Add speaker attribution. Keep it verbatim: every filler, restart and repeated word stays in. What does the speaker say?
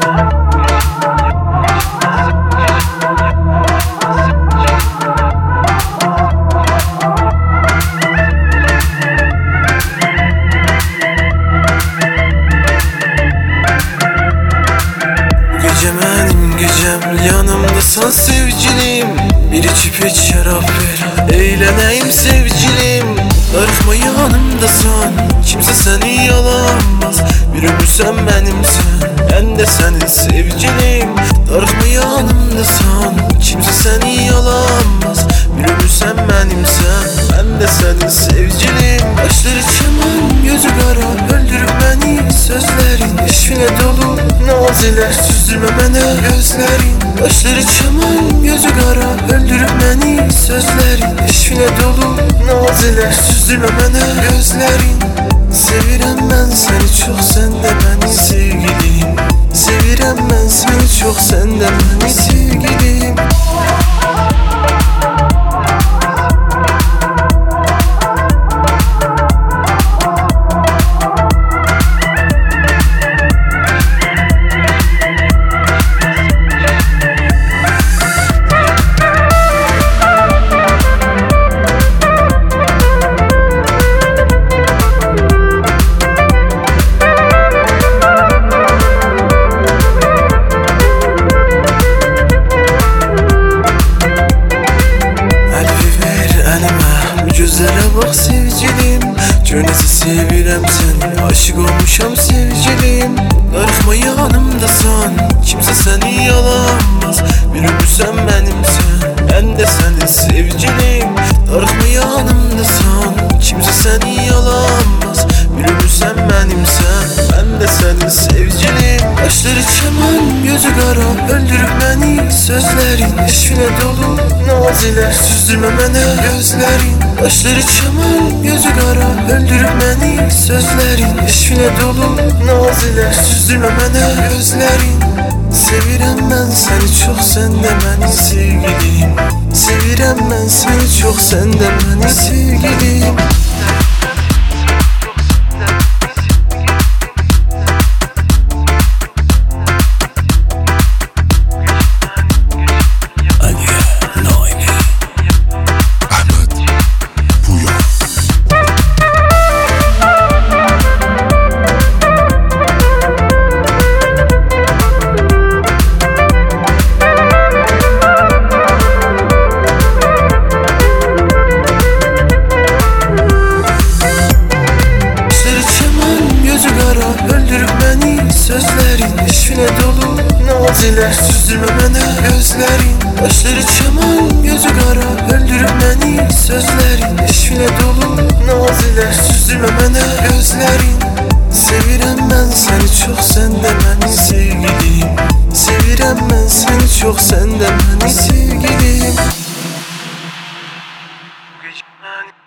Speaker 1: Yanımdasan sevgilim, bir içip iç şarap ver, eğleneyim sevgilim. Darıxma yanımdasan, kimse seni yalanmaz. Bir ömür sen benimsen, ben de senin sevgilim. Darıxma yanımdasan, kimse seni yalanmaz. Bir ömür sen benimsen, ben de senin sevgilim. Başları çaman, gözü kara, öldürüp beni sözlerin. Eşvine dolu naziler, süzdürme bana gözlerin. Başları çaman, gözü kara, öldürüp beni sözlerin. Eşvine dolu naziler, süzdürme bana gözlerin. Sevirem ben seni çok, sen de beni sevgilim. Sevirem ben seni çok, sen de beni sevgilim. Gözlere bak sevgilim, Cönesi sevirem seni, aşık olmuşam sevgilim. Darıxma yanımdasan, kimse seni yalanmaz. Bir ömür sen benimsen, ben de senin sevgilim. Darıxma yanımdasan, kimse seni yalanmaz. Bir ömür sen benimsen, ben de senin sevgilim. Başları çaman, gözü kara, öldürüp beni sözlerin. Eşvine dolu naziler, süzdürme bana gözlerin. Başları çaman, gözü kara, öldürüp beni sözlerin. Eşvine dolu naziler, süzdürme bana gözlerin. Sevirem ben seni çok, sen de beni sevgilim. Sevirem ben seni çok, sen de beni sevgilim. Öldürüp beni sözlerin, eşvine dolu naziler, süzdürme bana gözlerin. Başları çaman, gözü kara, öldürüp beni sözlerin. Eşvine dolu naziler, süzdürme bana gözlerin. Sevirem ben seni çok, sen de beni sevgilim. Sevirem ben seni çok, sen de beni sevgilim.